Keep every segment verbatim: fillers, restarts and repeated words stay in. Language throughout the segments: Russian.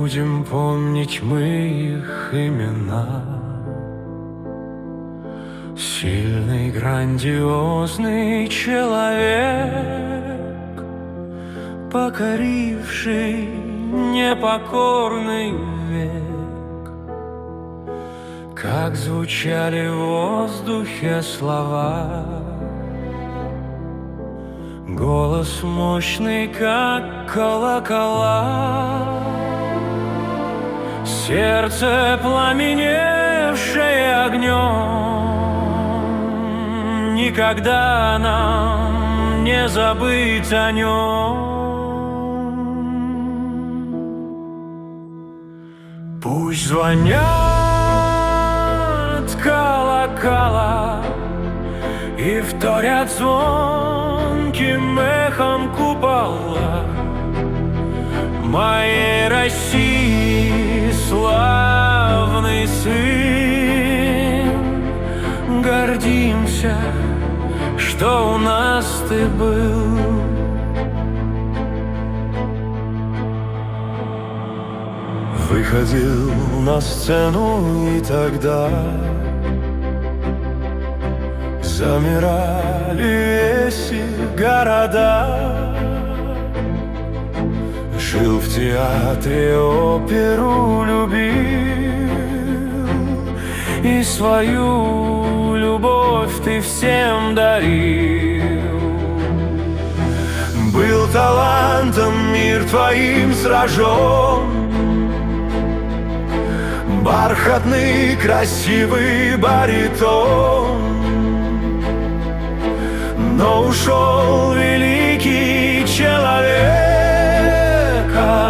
будем помнить мы их имена. Сильный, грандиозный человек, покоривший непокорный век. Как звучали в воздухе слова, голос мощный, как колокола, сердце, пламеневшее огнем, никогда нам не забыть о нем. Пусть звонят колокола и вторят звонким эхом купола моей России, славный сын. Гордимся, что у нас ты был. Выходил на сцену, и тогда замирали веси города. Жил в театре, оперу любил, и свою любовь ты всем дарил. Был талантом мир твоим сражен, бархатный, красивый баритон. Но ушел великий человек,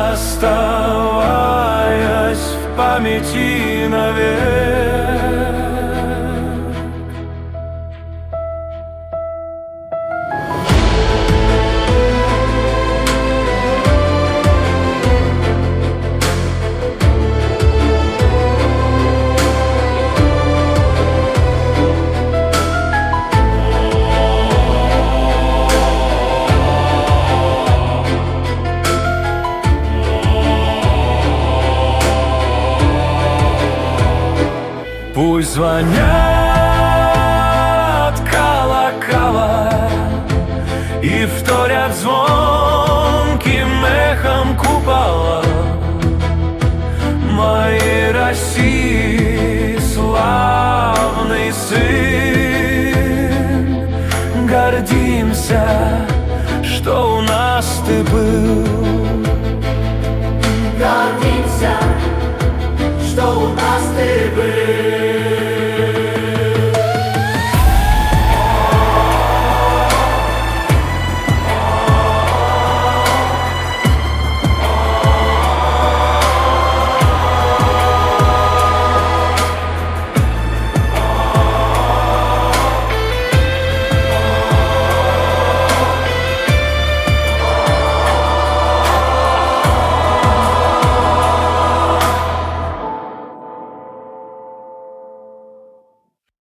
оставаясь в памяти навек. Пусть звонят колокола и вторят звонким эхом купола моей России, славный сын. Гордимся, что у нас ты был.